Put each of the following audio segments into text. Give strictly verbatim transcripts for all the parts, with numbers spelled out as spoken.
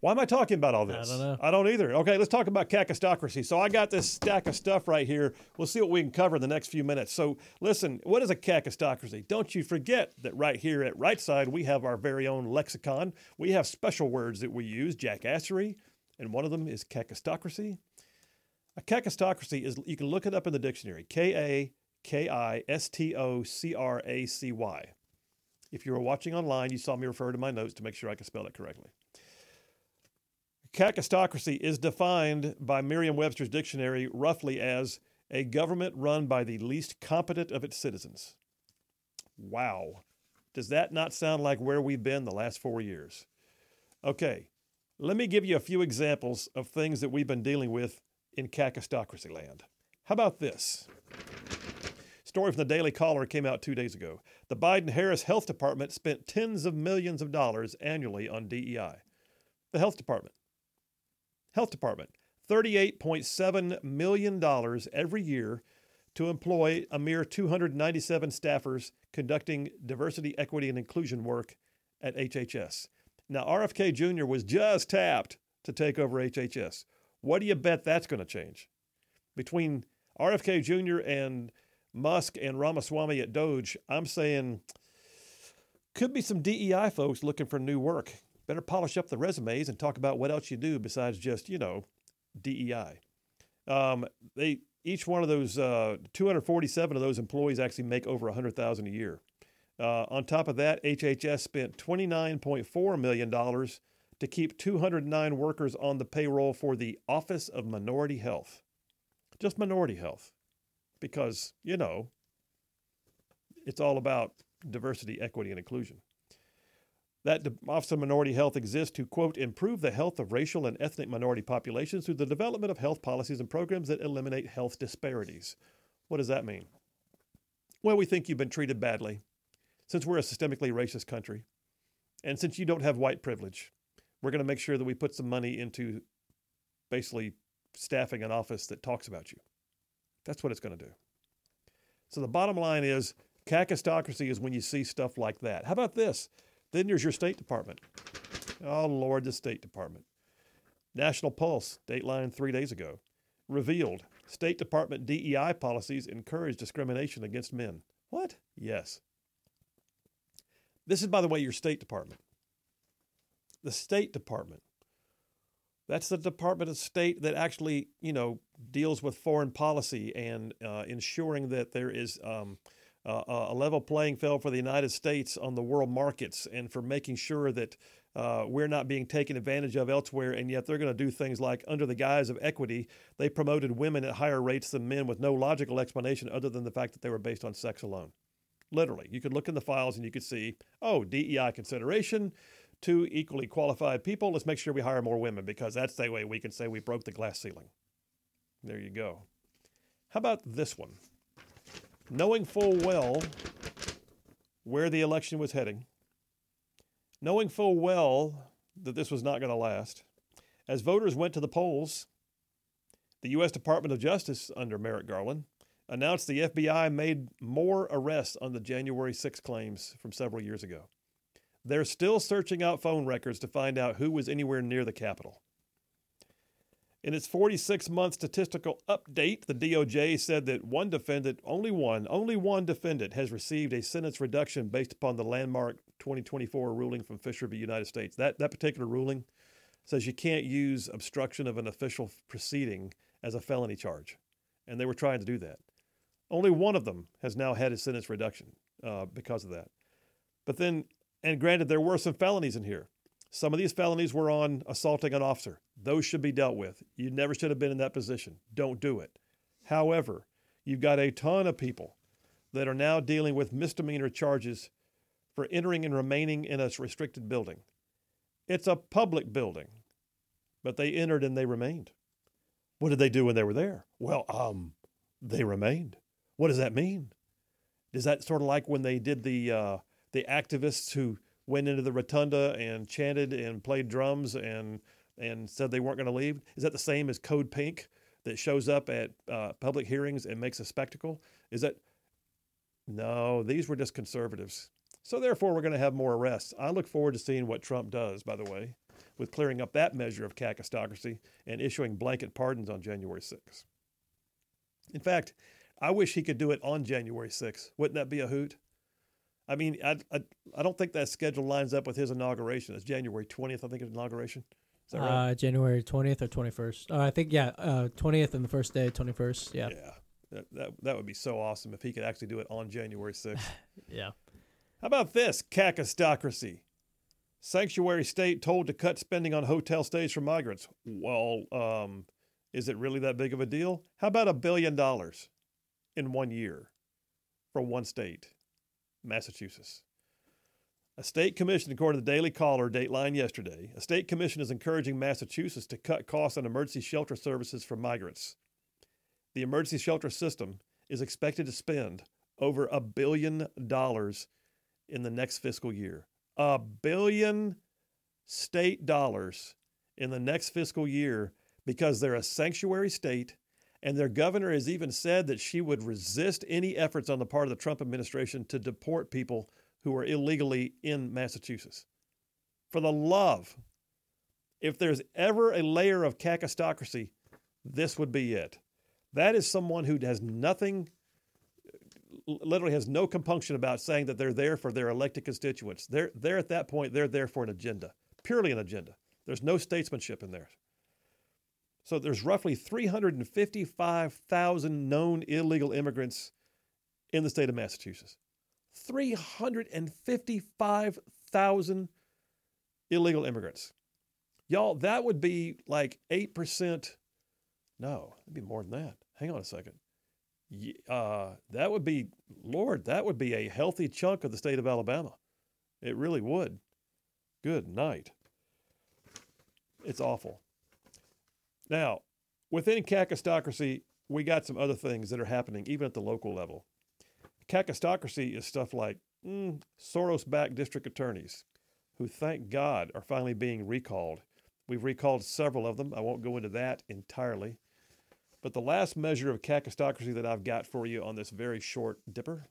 Why am I talking about all this? I don't know. I don't either. Okay, let's talk about kakistocracy. So I got this stack of stuff right here. We'll see what we can cover in the next few minutes. So listen, what is a kakistocracy? Don't you forget that right here at Right Side, we have our very own lexicon. We have special words that we use, jackassery, and one of them is kakistocracy. A kakistocracy is, you can look it up in the dictionary, K A K I S T O C R A C Y. If you were watching online, you saw me refer to my notes to make sure I could spell it correctly. Kakistocracy is defined by Merriam-Webster's dictionary roughly as a government run by the least competent of its citizens. Wow. Does that not sound like where we've been the last four years? Okay, let me give you a few examples of things that we've been dealing with in kakistocracy land. How about this? Story from the Daily Caller came out two days ago. The Biden-Harris Health Department spent tens of millions of dollars annually on D E I. The Health Department. Health Department, thirty-eight point seven million dollars every year to employ a mere two hundred ninety-seven staffers conducting diversity, equity, and inclusion work at H H S. Now, R F K Junior was just tapped to take over H H S. What do you bet that's going to change? Between R F K Junior and Musk and Ramaswamy at Doge, I'm saying could be some D E I folks looking for new work. Better polish up the resumes and talk about what else you do besides just, you know, D E I. Um, they each one of those, uh, two hundred forty-seven of those employees actually make over one hundred thousand dollars a year. Uh, on top of that, H H S spent twenty-nine point four million dollars to keep two hundred nine workers on the payroll for the Office of Minority Health. Just minority health. Because, you know, it's all about diversity, equity, and inclusion. That Office of Minority Health exists to, quote, improve the health of racial and ethnic minority populations through the development of health policies and programs that eliminate health disparities. What does that mean? Well, we think you've been treated badly since we're a systemically racist country. And since you don't have white privilege, we're going to make sure that we put some money into basically staffing an office that talks about you. That's what it's going to do. So the bottom line is kakistocracy is when you see stuff like that. How about this? Then there's your State Department. Oh, Lord, the State Department. National Pulse, Dateline three days ago, revealed State Department D E I policies encourage discrimination against men. What? Yes. This is, by the way, your State Department. The State Department. That's the Department of State that actually, you know, deals with foreign policy and uh, ensuring that there is um, uh, a level playing field for the United States on the world markets and for making sure that uh, we're not being taken advantage of elsewhere. And yet they're going to do things like, under the guise of equity, they promoted women at higher rates than men with no logical explanation other than the fact that they were based on sex alone. Literally, you could look in the files and you could see, oh, D E I consideration, two equally qualified people. Let's make sure we hire more women because that's the way we can say we broke the glass ceiling. There you go. How about this one? Knowing full well where the election was heading, knowing full well that this was not going to last, as voters went to the polls, the U S Department of Justice, under Merrick Garland, announced the F B I made more arrests on the January sixth claims from several years ago. They're still searching out phone records to find out who was anywhere near the Capitol. In its forty-six month statistical update, the D O J said that one defendant, only one, only one defendant has received a sentence reduction based upon the landmark twenty twenty-four ruling from Fisher v. United States. That, that particular ruling says you can't use obstruction of an official proceeding as a felony charge. And they were trying to do that. Only one of them has now had a sentence reduction uh, because of that. But then, and granted, there were some felonies in here. Some of these felonies were on assaulting an officer. Those should be dealt with. You never should have been in that position. Don't do it. However, you've got a ton of people that are now dealing with misdemeanor charges for entering and remaining in a restricted building. It's a public building, but they entered and they remained. What did they do when they were there? Well, um, they remained. What does that mean? Is that sort of like when they did the uh, the activists who went into the rotunda and chanted and played drums and and said they weren't going to leave? Is that the same as Code Pink that shows up at uh, public hearings and makes a spectacle? Is that? No, these were just conservatives. So therefore, we're going to have more arrests. I look forward to seeing what Trump does, by the way. with clearing up that measure of kakistocracy and issuing blanket pardons on January sixth. In fact, I wish he could do it on January sixth. Wouldn't that be a hoot? I mean, I, I, I don't think that schedule lines up with his inauguration. It's January twentieth, I think, his inauguration. Is that right? Uh, January twentieth or twenty-first. Uh, I think, yeah, uh, twentieth and the first day, twenty-first. Yeah. Yeah. That, that, that would be so awesome if he could actually do it on January sixth. Yeah. How about this? Kakistocracy. Sanctuary state told to cut spending on hotel stays for migrants. Well, um, is it really that big of a deal? How about a billion dollars in one year for one state? Massachusetts. A state commission, according to the Daily Caller, Dateline yesterday, a state commission is encouraging Massachusetts to cut costs on emergency shelter services for migrants. The emergency shelter system is expected to spend over a billion dollars in the next fiscal year. A billion state dollars in the next fiscal year because they're a sanctuary state, and their governor has even said that she would resist any efforts on the part of the Trump administration to deport people who are illegally in Massachusetts. For the love, if there's ever a layer of kakistocracy, this would be it. That is someone who has nothing, literally has no compunction about saying that they're there for their elected constituents. They're, they're at that point, they're there for an agenda, purely an agenda. There's no statesmanship in there. So there's roughly three hundred fifty-five thousand known illegal immigrants in the state of Massachusetts. three hundred fifty-five thousand illegal immigrants. Y'all, that would be like eight percent. No, it'd be more than that. Hang on a second. Uh, that would be, Lord, that would be a healthy chunk of the state of Alabama. It really would. Good night. It's awful. Now, within kakistocracy, we got some other things that are happening, even at the local level. Kakistocracy is stuff like mm, Soros-backed district attorneys, who, thank God, are finally being recalled. We've recalled several of them. I won't go into that entirely. But the last measure of kakistocracy that I've got for you on this very short dipper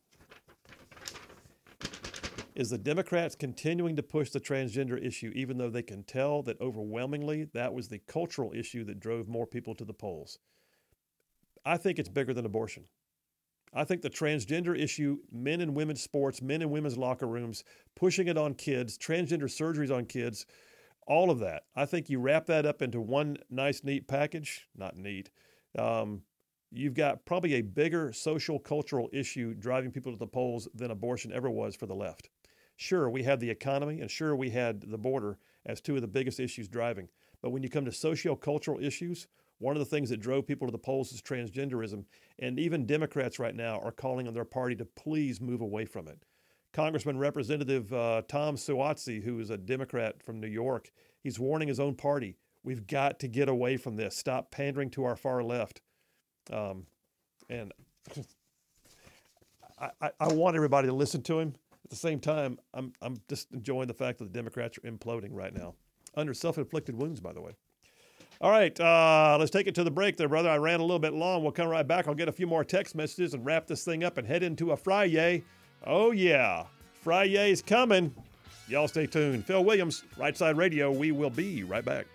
is the Democrats continuing to push the transgender issue, even though they can tell that overwhelmingly that was the cultural issue that drove more people to the polls. I think it's bigger than abortion. I think the transgender issue, men and women's sports, men and women's locker rooms, pushing it on kids, transgender surgeries on kids, all of that. I think you wrap that up into one nice, neat package. Not neat. Um, you've got probably a bigger social, cultural issue driving people to the polls than abortion ever was for the left. Sure, we had the economy, and sure, we had the border as two of the biggest issues driving. But when you come to socio-cultural issues, one of the things that drove people to the polls is transgenderism, and even Democrats right now are calling on their party to please move away from it. Congressman Representative uh, Tom Suozzi, who is a Democrat from New York, he's warning his own party, we've got to get away from this. Stop pandering to our far left. Um, and I, I, I want everybody to listen to him. At the same time, I'm I'm just enjoying the fact that the Democrats are imploding right now. Under self-inflicted wounds, by the way. All right, uh, let's take it to the break there, brother. I ran a little bit long. We'll come right back. I'll get a few more text messages and wrap this thing up and head into a Friday. Oh, yeah. Friday's coming. Y'all stay tuned. Phil Williams, Right Side Radio. We will be right back.